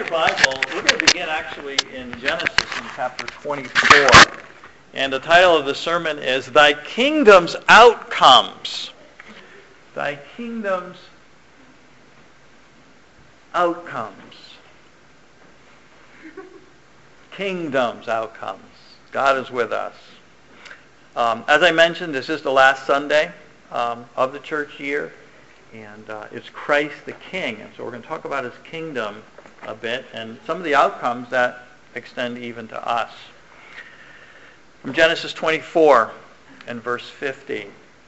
Bible, we're going to begin actually in Genesis in chapter 24. And the title of the sermon is Thy Kingdom's Outcomes. Thy Kingdom's Outcomes. Kingdom's Outcomes. God is with us. As I mentioned, this is the last Sunday of the church year. And it's Christ the King. And so we're going to talk about his kingdom a bit and some of the outcomes that extend even to us. From Genesis 24 and verse 50.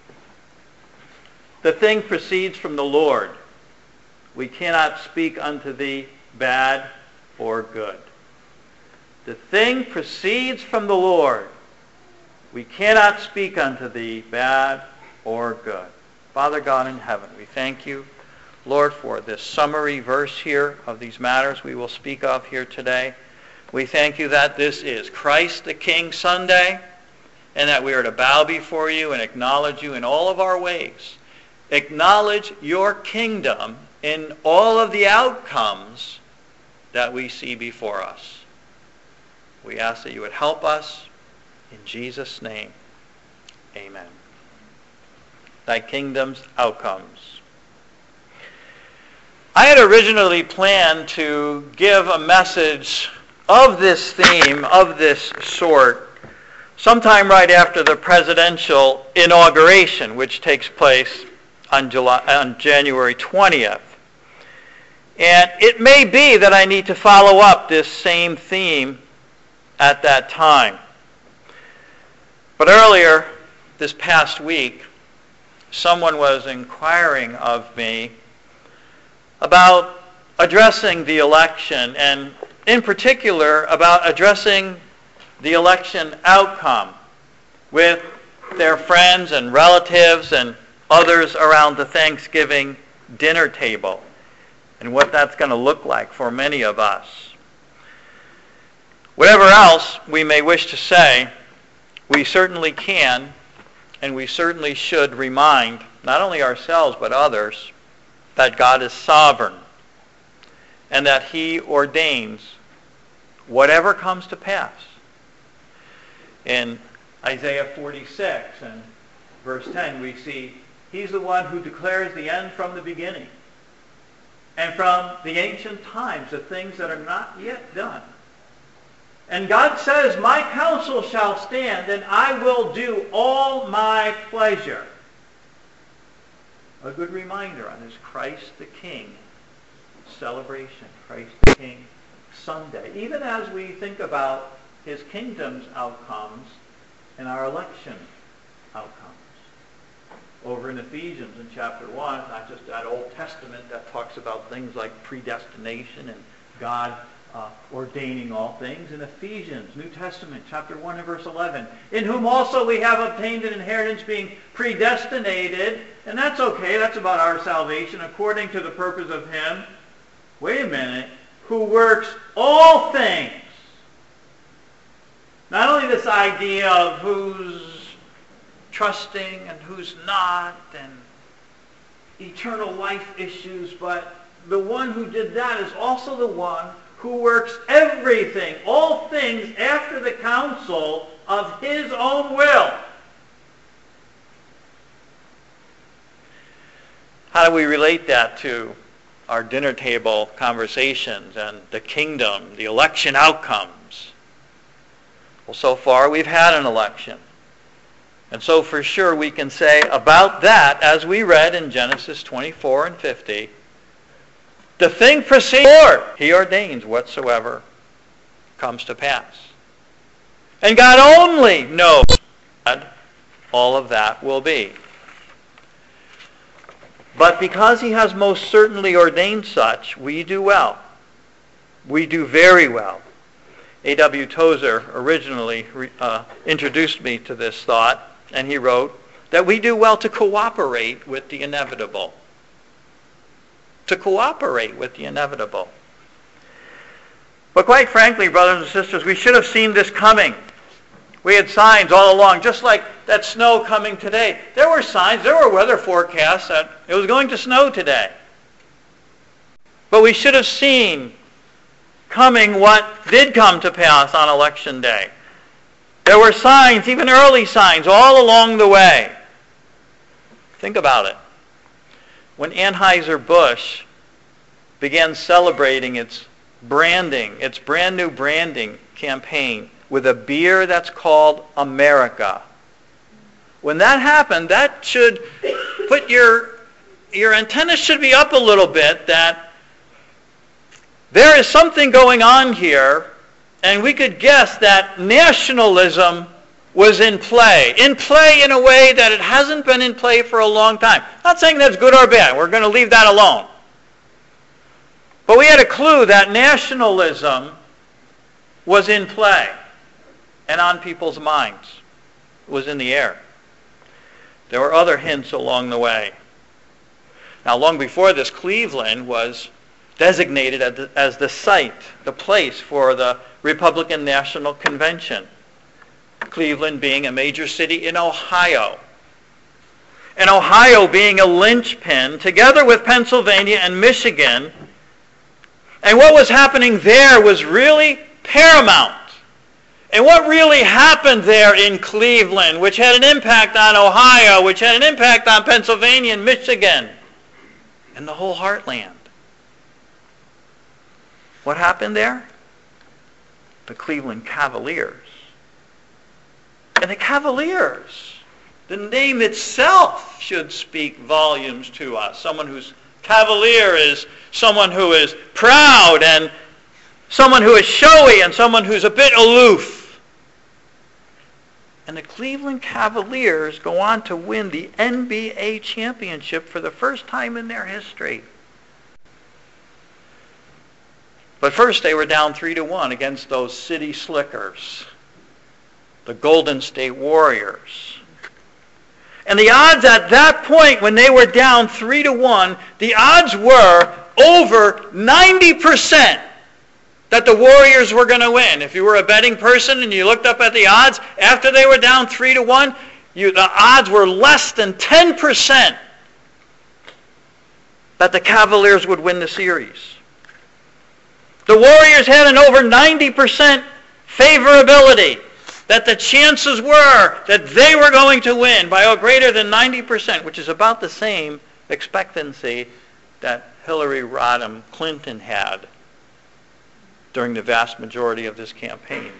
The thing proceeds from the Lord. We cannot speak unto thee bad or good. The thing proceeds from the Lord. We cannot speak unto thee bad or good. Father God in heaven, we thank you, Lord, for this summary verse here of these matters we will speak of here today. We thank you that this is Christ the King Sunday, and that we are to bow before you and acknowledge you in all of our ways. Acknowledge your kingdom in all of the outcomes that we see before us. We ask that you would help us. In Jesus' name, amen. Thy kingdom's outcomes. I had originally planned to give a message of this theme, of this sort, sometime right after the presidential inauguration, which takes place on January 20th. And it may be that I need to follow up this same theme at that time. But earlier, this past week, someone was inquiring of me about addressing the election, and in particular about addressing the election outcome with their friends and relatives and others around the Thanksgiving dinner table, and what that's going to look like for many of us. Whatever else we may wish to say, we certainly can and we certainly should remind not only ourselves but others that God is sovereign and that he ordains whatever comes to pass. In Isaiah 46 and verse 10 we see he's the one who declares the end from the beginning and from the ancient times the things that are not yet done. And God says, my counsel shall stand, and I will do all my pleasure. A good reminder on this Christ the King celebration, Christ the King Sunday. Even as we think about his kingdom's outcomes and our election outcomes. Over in Ephesians in chapter 1, not just that Old Testament that talks about things like predestination and God ordaining all things. In Ephesians, New Testament, chapter 1 and verse 11, in whom also we have obtained an inheritance, being predestinated, and that's okay, that's about our salvation, according to the purpose of him, wait a minute, who works all things. Not only this idea of who's trusting and who's not, and eternal life issues, but the one who did that is also the one who works everything, all things, after the counsel of his own will. How do we relate that to our dinner table conversations and the kingdom, the election outcomes? Well, so far we've had an election. And so for sure we can say about that, as we read in Genesis 24 and 50, the thing proceeds from the Lord. He ordains whatsoever comes to pass. And God only knows what all of that will be. But because he has most certainly ordained such, we do well. We do very well. A.W. Tozer originally introduced me to this thought, and he wrote that we do well to cooperate with the inevitable. To cooperate with the inevitable. But quite frankly, brothers and sisters, we should have seen this coming. We had signs all along, just like that snow coming today. There were signs, there were weather forecasts that it was going to snow today. But we should have seen coming what did come to pass on election day. There were signs, even early signs, all along the way. Think about it. When Anheuser-Busch began celebrating its branding, its brand new branding campaign with a beer that's called America. When that happened, that should put your antennas should be up a little bit that there is something going on here, and we could guess that nationalism was in play in a way that it hasn't been in play for a long time. Not saying that's good or bad. We're going to leave that alone. But we had a clue that nationalism was in play and on people's minds. It was in the air. There were other hints along the way. Now, long before this, Cleveland was designated as the site, the place for the Republican National Convention. Cleveland being a major city in Ohio. And Ohio being a linchpin, together with Pennsylvania and Michigan. And what was happening there was really paramount. And what really happened there in Cleveland, which had an impact on Ohio, which had an impact on Pennsylvania and Michigan, and the whole heartland. What happened there? The Cleveland Cavaliers. And the Cavaliers, the name itself should speak volumes to us. Someone who's cavalier is someone who is proud and someone who is showy and someone who's a bit aloof. And the Cleveland Cavaliers go on to win the NBA championship for the first time in their history. But first they were down 3-1 against those City Slickers, the Golden State Warriors. And the odds at that point, when they were down 3-1, the odds were over 90% that the Warriors were going to win. If you were a betting person and you looked up at the odds, after they were down 3-1, the odds were less than 10% that the Cavaliers would win the series. The Warriors had an over 90% favorability, that the chances were that they were going to win by greater than 90%, which is about the same expectancy that Hillary Rodham Clinton had during the vast majority of this campaign.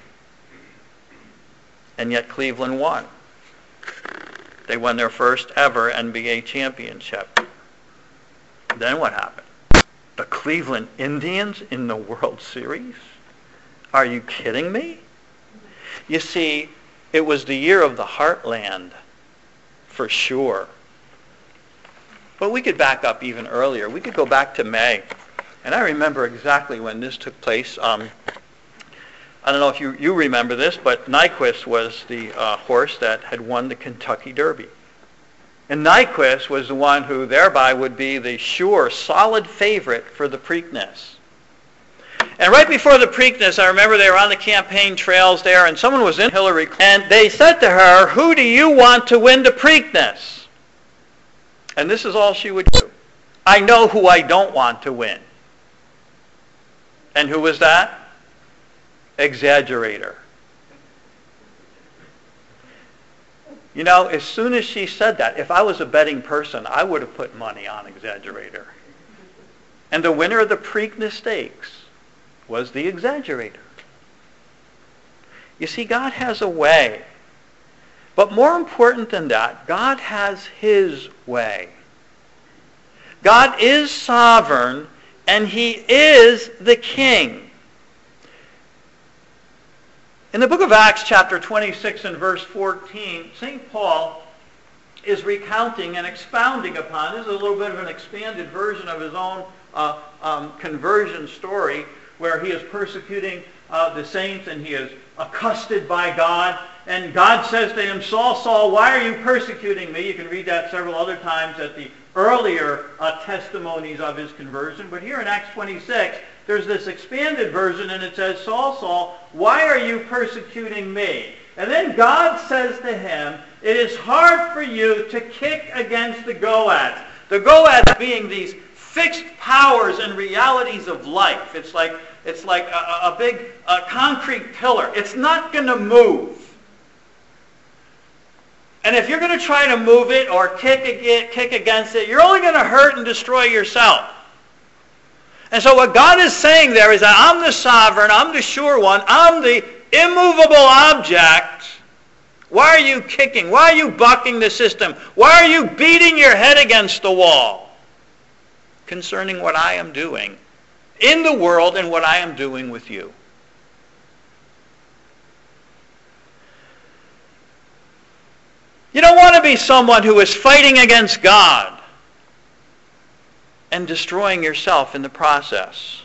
And yet Cleveland won. They won their first ever NBA championship. Then what happened? The Cleveland Indians in the World Series? Are you kidding me? You see, it was the year of the Heartland, for sure. But we could back up even earlier. We could go back to May. And I remember exactly when this took place. I don't know if you remember this, but Nyquist was the horse that had won the Kentucky Derby. And Nyquist was the one who thereby would be the sure, solid favorite for the Preakness. And right before the Preakness, I remember they were on the campaign trails there, and someone was in Hillary Clinton, and they said to her, "Who do you want to win the Preakness?" And this is all she would do. "I know who I don't want to win." And who was that? Exaggerator. You know, as soon as she said that, if I was a betting person, I would have put money on Exaggerator. And the winner of the Preakness Stakes was the Exaggerator. You see, God has a way. But more important than that, God has His way. God is sovereign, and He is the King. In the book of Acts, chapter 26 and verse 14, St. Paul is recounting and expounding upon, this is a little bit of an expanded version of his own conversion story, where he is persecuting the saints and he is accosted by God. And God says to him, "Saul, Saul, why are you persecuting me?" You can read that several other times at the earlier testimonies of his conversion. But here in Acts 26, there's this expanded version, and it says, "Saul, Saul, why are you persecuting me?" And then God says to him, "It is hard for you to kick against the goads." The goads being these fixed powers and realities of life. It's like it's like a big concrete pillar. It's not going to move. And if you're going to try to move it or kick against it, you're only going to hurt and destroy yourself. And so what God is saying there is that I'm the sovereign, I'm the sure one, I'm the immovable object. Why are you kicking? Why are you bucking the system? Why are you beating your head against the wall concerning what I am doing in the world and what I am doing with you? You don't want to be someone who is fighting against God and destroying yourself in the process.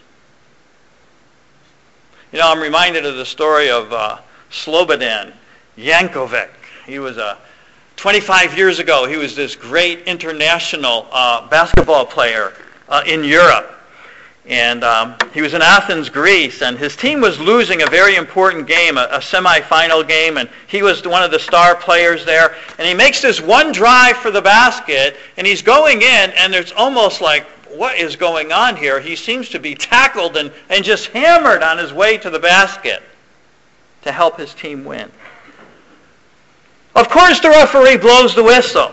You know, I'm reminded of the story of Slobodan Yankovic. He was 25 years ago, he was this great international basketball player in Europe. And he was in Athens, Greece, and his team was losing a very important game, a semifinal game, and he was one of the star players there. And he makes this one drive for the basket, and he's going in, and it's almost like, what is going on here? He seems to be tackled and just hammered on his way to the basket to help his team win. Of course, the referee blows the whistle.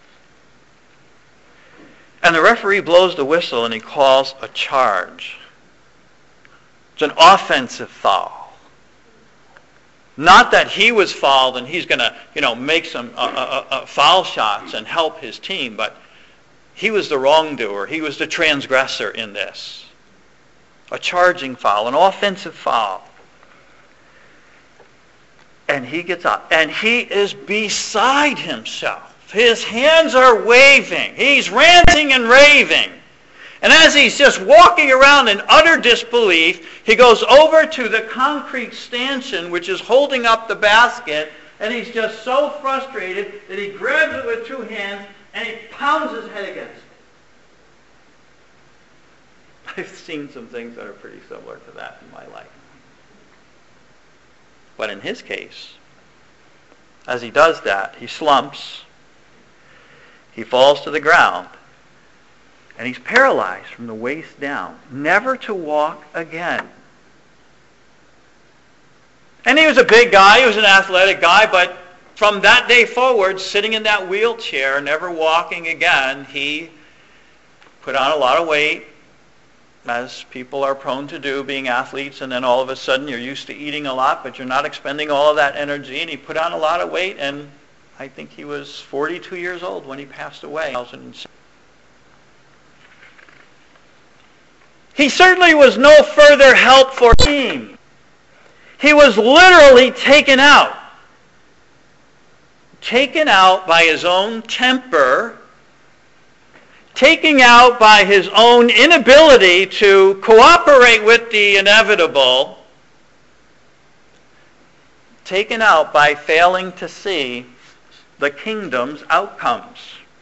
And the referee blows the whistle and he calls a charge. It's an offensive foul. Not that he was fouled and he's going to, make some foul shots and help his team, but he was the wrongdoer. He was the transgressor in this. A charging foul, an offensive foul. And he gets up and he is beside himself. His hands are waving. He's ranting and raving. And as he's just walking around in utter disbelief, he goes over to the concrete stanchion which is holding up the basket, and he's just so frustrated that he grabs it with two hands and he pounds his head against it. I've seen some things that are pretty similar to that in my life. But in his case, as he does that, he slumps. He falls to the ground, and he's paralyzed from the waist down, never to walk again. And he was a big guy, he was an athletic guy, but from that day forward, sitting in that wheelchair, never walking again, he put on a lot of weight, as people are prone to do, being athletes, and then all of a sudden you're used to eating a lot, but you're not expending all of that energy, and he put on a lot of weight, and I think he was 42 years old when he passed away. He certainly was no further help for him. He was literally taken out. Taken out by his own temper, taken out by his own inability to cooperate with the inevitable, taken out by failing to see the kingdom's outcomes.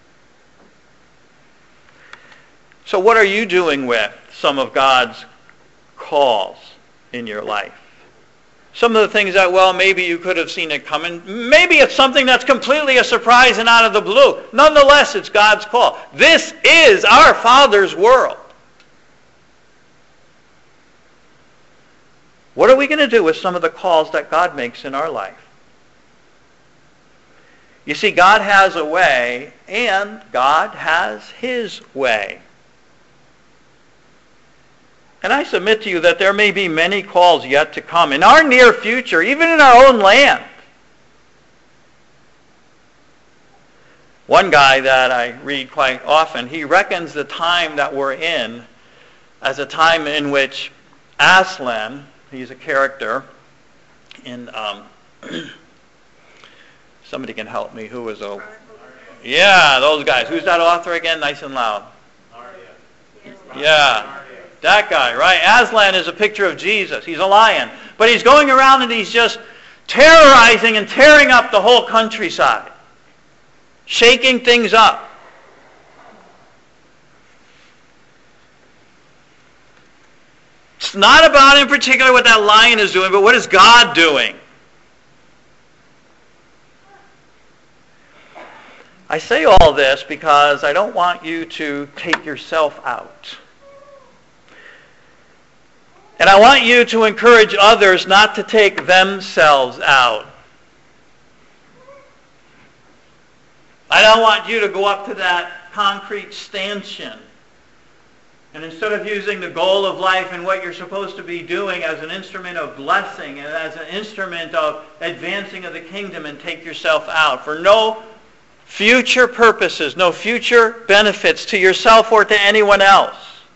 So what are you doing with some of God's calls in your life? Some of the things that, maybe you could have seen it coming. Maybe it's something that's completely a surprise and out of the blue. Nonetheless, it's God's call. This is our Father's world. What are we going to do with some of the calls that God makes in our life? You see, God has a way, and God has His way. And I submit to you that there may be many calls yet to come in our near future, even in our own land. One guy that I read quite often, he reckons the time that we're in as a time in which Aslan, he's a character in... somebody can help me. Who was a... Yeah, those guys. Who's that author again? Nice and loud. Yeah, that guy, right? Aslan is a picture of Jesus. He's a lion. But he's going around and he's just terrorizing and tearing up the whole countryside. Shaking things up. It's not about in particular what that lion is doing, but what is God doing? I say all this because I don't want you to take yourself out. And I want you to encourage others not to take themselves out. I don't want you to go up to that concrete stanchion and instead of using the goal of life and what you're supposed to be doing as an instrument of blessing and as an instrument of advancing of the kingdom, and take yourself out for no future purposes, no future benefits to yourself or to anyone else.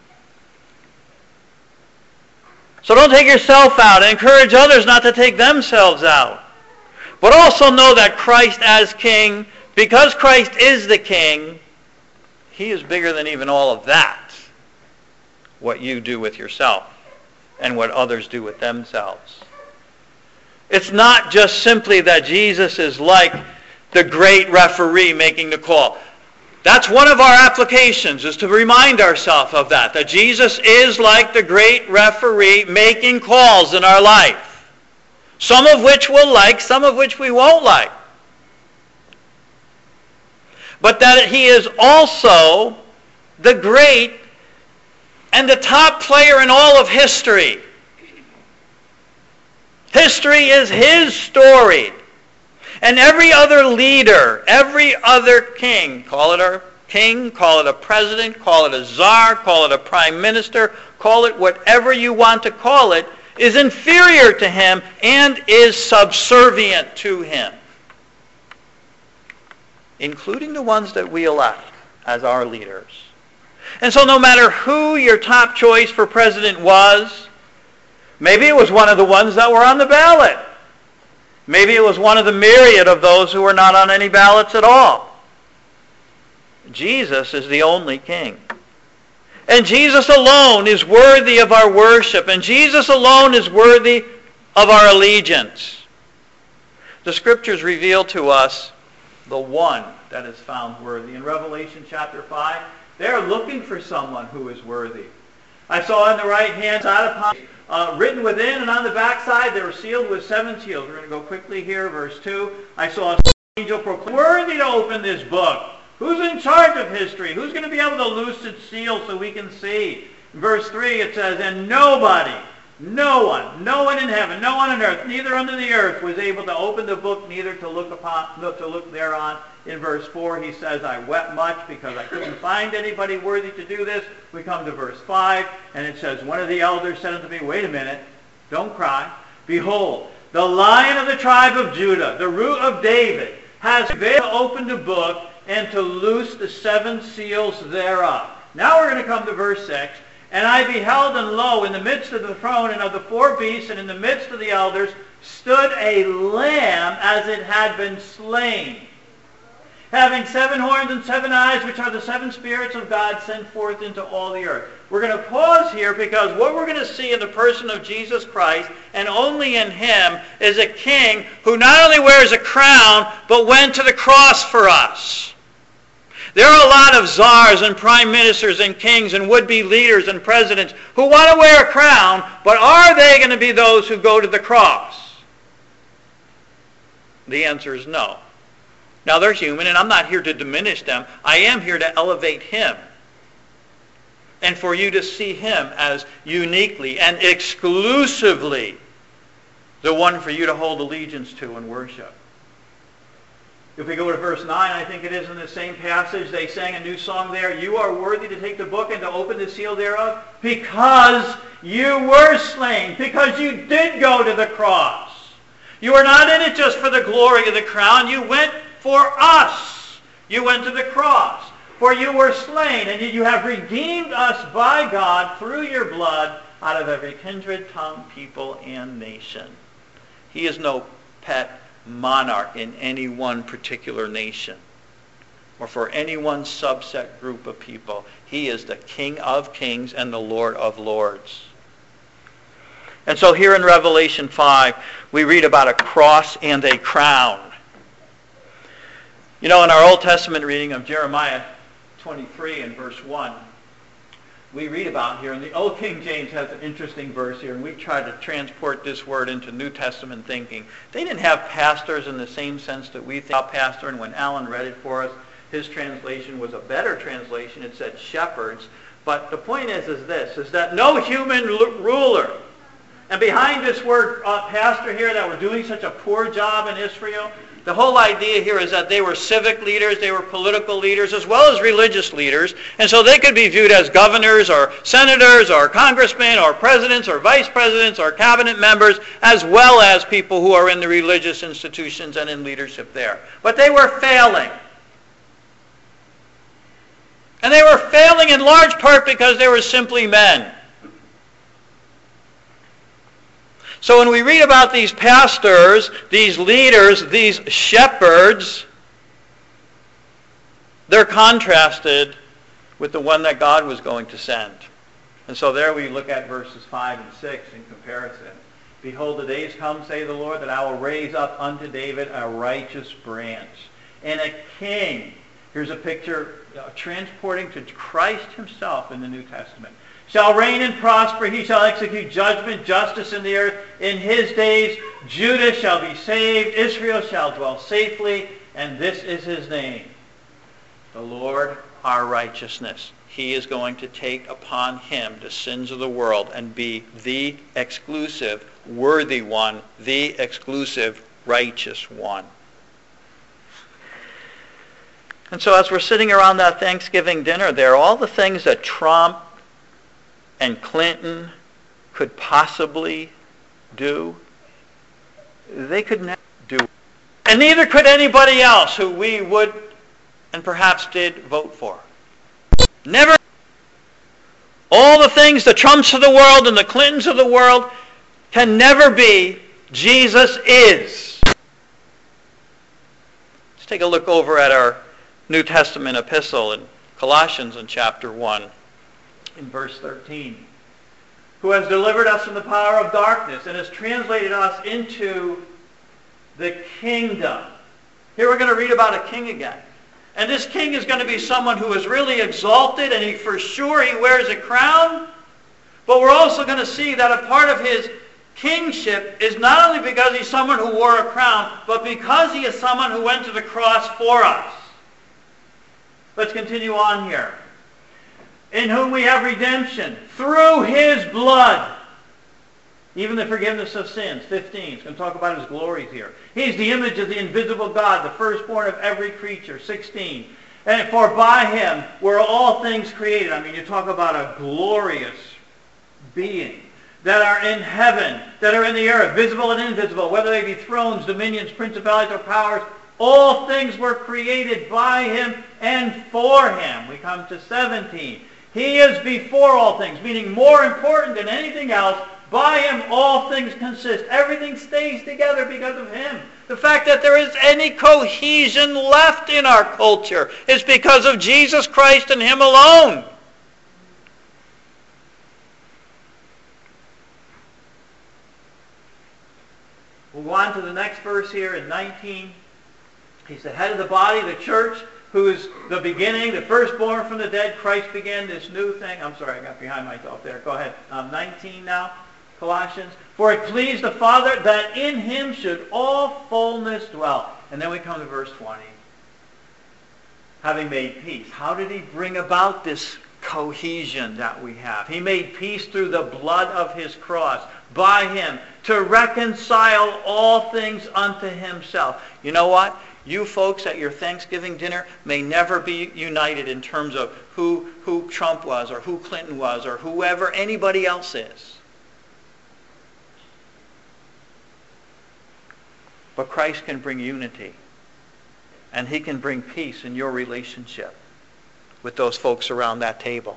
So don't take yourself out. Encourage others not to take themselves out. But also know that Christ as King, because Christ is the King, He is bigger than even all of that. What you do with yourself and what others do with themselves. It's not just simply that Jesus is like the great referee making the call. That's one of our applications, is to remind ourselves of that Jesus is like the great referee making calls in our life. Some of which we'll like, some of which we won't like. But that He is also the great and the top player in all of history. History is His story. And every other leader, every other king, call it a king, call it a president, call it a czar, call it a prime minister, call it whatever you want to call it, is inferior to him and is subservient to him. Including the ones that we elect as our leaders. And so no matter who your top choice for president was, maybe it was one of the ones that were on the ballot. Maybe it was one of the myriad of those who were not on any ballots at all. Jesus is the only King. And Jesus alone is worthy of our worship. And Jesus alone is worthy of our allegiance. The Scriptures reveal to us the one that is found worthy. In Revelation chapter 5, they're looking for someone who is worthy. I saw on the right-hand side upon written within and on the backside, they were sealed with 7 seals. We're going to go quickly here, verse 2. I saw an angel proclaim, worthy to open this book. Who's in charge of history? Who's going to be able to loose its seal so we can see? In verse 3 it says, and nobody, no one in heaven, no one on earth, neither under the earth was able to open the book, neither to look thereon. In verse 4 he says, I wept much because I couldn't find anybody worthy to do this. We come to verse 5, and it says, one of the elders said unto me, wait a minute, don't cry. Behold, the Lion of the tribe of Judah, the Root of David, has prevailed to open the book and to loose the 7 seals thereof. Now we're going to come to verse 6. And I beheld, and lo, in the midst of the throne and of the 4 beasts, and in the midst of the elders, stood a lamb as it had been slain, having 7 horns and 7 eyes, which are the 7 spirits of God sent forth into all the earth. We're going to pause here because what we're going to see in the person of Jesus Christ, and only in Him, is a King who not only wears a crown, but went to the cross for us. There are a lot of czars and prime ministers and kings and would-be leaders and presidents who want to wear a crown, but are they going to be those who go to the cross? The answer is no. Now they're human, and I'm not here to diminish them. I am here to elevate Him. And for you to see Him as uniquely and exclusively the one for you to hold allegiance to and worship. If we go to verse 9, I think it is in the same passage, they sang a new song there. You are worthy to take the book and to open the seal thereof, because you were slain, because you did go to the cross. You are not in it just for the glory of the crown. You went for us. You went to the cross. For you were slain, and you have redeemed us by God through your blood out of every kindred, tongue, people, and nation. He is no pet monarch in any one particular nation or for any one subset group of people. He is the King of kings and the Lord of lords. And so here in Revelation 5, we read about a cross and a crown. You know, in our Old Testament reading of Jeremiah 23 and verse 1, we read about here, and the Old King James has an interesting verse here, and we try to transport this word into New Testament thinking. They didn't have pastors in the same sense that we think about pastor, and when Alan read it for us, his translation was a better translation. It said shepherds. But the point is this, is that no human ruler And behind this word pastor here, that we're doing such a poor job in Israel, the whole idea here is that they were civic leaders, they were political leaders, as well as religious leaders. And so they could be viewed as governors or senators or congressmen or presidents or vice presidents or cabinet members, as well as people who are in the religious institutions and in leadership there. But they were failing. And they were failing in large part because they were simply men. So when we read about these pastors, these leaders, these shepherds, they're contrasted with the one that God was going to send. And so there we look at verses 5 and 6 in comparison. Behold, the days come, say the Lord, that I will raise up unto David a righteous branch, and a king. Here's a picture transporting to Christ himself in the New Testament. Shall reign and prosper. He shall execute judgment, justice in the earth. In his days Judah shall be saved. Israel shall dwell safely. And this is his name, the Lord our righteousness. He is going to take upon him the sins of the world and be the exclusive worthy one, the exclusive righteous one. And so as we're sitting around that Thanksgiving dinner there, all the things that Trump and Clinton could possibly do, they could never do. And neither could anybody else who we would and perhaps did vote for. Never. All the things, the Trumps of the world and the Clintons of the world, can never be Jesus is. Let's take a look over at our New Testament epistle in Colossians in chapter 1. In verse 13, who has delivered us from the power of darkness and has translated us into the kingdom. Here we're going to read about a king again. And this king is going to be someone who is really exalted, and for sure he wears a crown. But we're also going to see that a part of his kingship is not only because he's someone who wore a crown, but because he is someone who went to the cross for us. Let's continue on here. In whom we have redemption through his blood, even the forgiveness of sins. 15. It's going to talk about his glories here. He's the image of the invisible God, the firstborn of every creature. 16. And for by him were all things created. I mean, you talk about a glorious being. That are in heaven, that are in the earth, visible and invisible, whether they be thrones, dominions, principalities, or powers. All things were created by him and for him. We come to 17. He is before all things, meaning more important than anything else. By him all things consist. Everything stays together because of him. The fact that there is any cohesion left in our culture is because of Jesus Christ and him alone. We'll go on to the next verse here in 19. He's the head of the body, the church, who is the beginning, the firstborn from the dead. Christ began this new thing. I'm sorry, I got behind myself there. Go ahead. 19 now, Colossians. For it pleased the Father that in him should all fullness dwell. And then we come to verse 20. Having made peace. How did he bring about this cohesion that we have? He made peace through the blood of his cross. By him to reconcile all things unto himself. You know what? You folks at your Thanksgiving dinner may never be united in terms of who Trump was or who Clinton was or whoever anybody else is. But Christ can bring unity. And he can bring peace in your relationship with those folks around that table.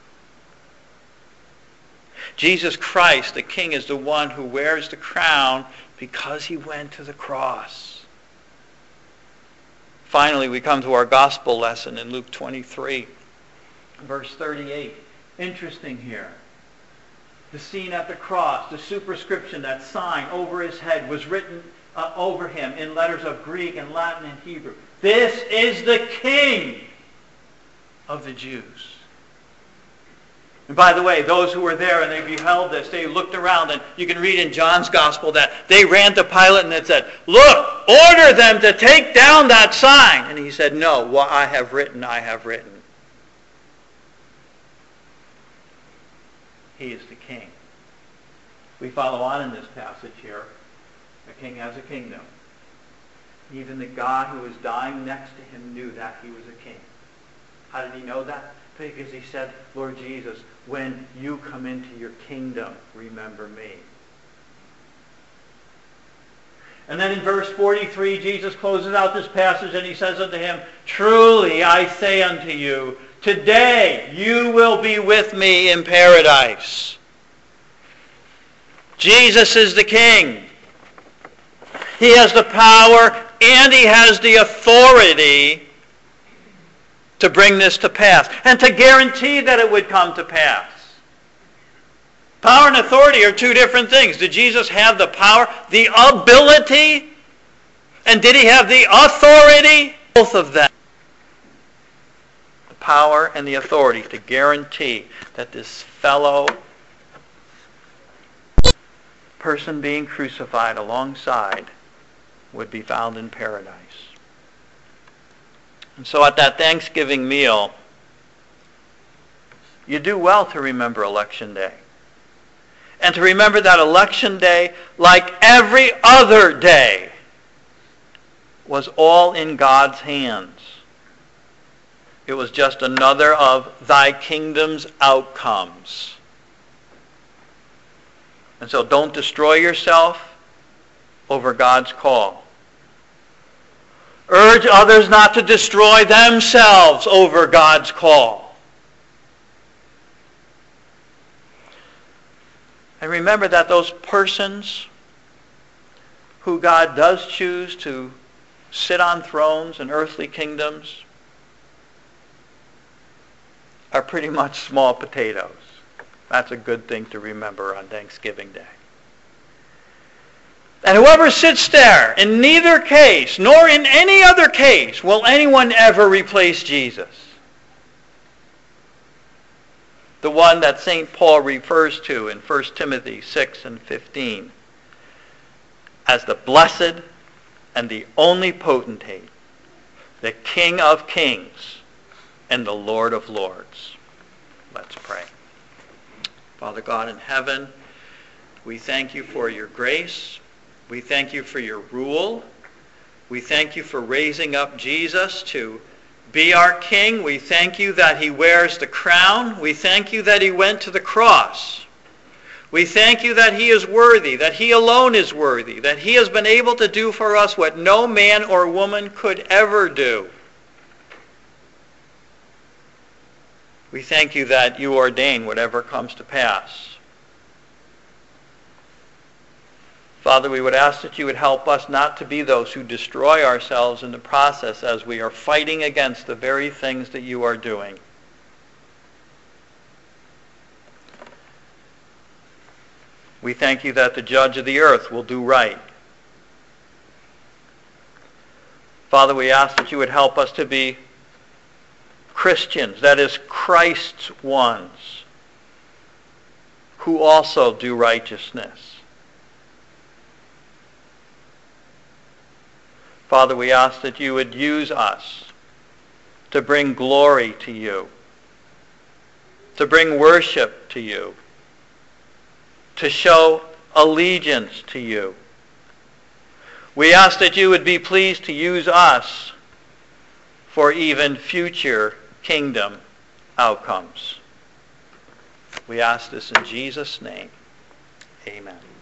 Jesus Christ, the King, is the one who wears the crown because he went to the cross. Finally, we come to our gospel lesson in Luke 23, verse 38. Interesting here. The scene at the cross, the superscription, that sign over his head was written over him in letters of Greek and Latin and Hebrew. This is the King of the Jews. And by the way, those who were there and they beheld this, they looked around, and you can read in John's Gospel that they ran to Pilate and they said, "Look, order them to take down that sign." And he said, "No, what I have written, I have written." He is the King. We follow on in this passage here. A king has a kingdom. Even the guy who was dying next to him knew that he was a king. How did he know that? Because he said, Lord Jesus, when you come into your kingdom, remember me. And then in verse 43, Jesus closes out this passage and he says unto him, truly I say unto you, today you will be with me in paradise. Jesus is the king. He has the power and he has the authority to bring this to pass and to guarantee that it would come to pass. Power and authority are two different things. Did Jesus have the power, the ability, and did he have the authority? Both of them. The power and the authority to guarantee that this fellow person being crucified alongside would be found in paradise. And so at that Thanksgiving meal, you do well to remember Election Day. And to remember that Election Day, like every other day, was all in God's hands. It was just another of thy kingdom's outcomes. And so don't destroy yourself over God's call. Urge others not to destroy themselves over God's call. And remember that those persons who God does choose to sit on thrones in earthly kingdoms are pretty much small potatoes. That's a good thing to remember on Thanksgiving Day. And whoever sits there, in neither case, nor in any other case, will anyone ever replace Jesus. The one that St. Paul refers to in 1 Timothy 6 and 15 as the blessed and the only potentate, the King of kings and the Lord of lords. Let's pray. Father God in heaven, we thank you for your grace. We thank you for your rule. We thank you for raising up Jesus to be our King. We thank you that he wears the crown. We thank you that he went to the cross. We thank you that he is worthy, that he alone is worthy, that he has been able to do for us what no man or woman could ever do. We thank you that you ordain whatever comes to pass. Father, we would ask that you would help us not to be those who destroy ourselves in the process as we are fighting against the very things that you are doing. We thank you that the judge of the earth will do right. Father, we ask that you would help us to be Christians, that is, Christ's ones, who also do righteousness. Father, we ask that you would use us to bring glory to you, to bring worship to you, to show allegiance to you. We ask that you would be pleased to use us for even future kingdom outcomes. We ask this in Jesus' name. Amen.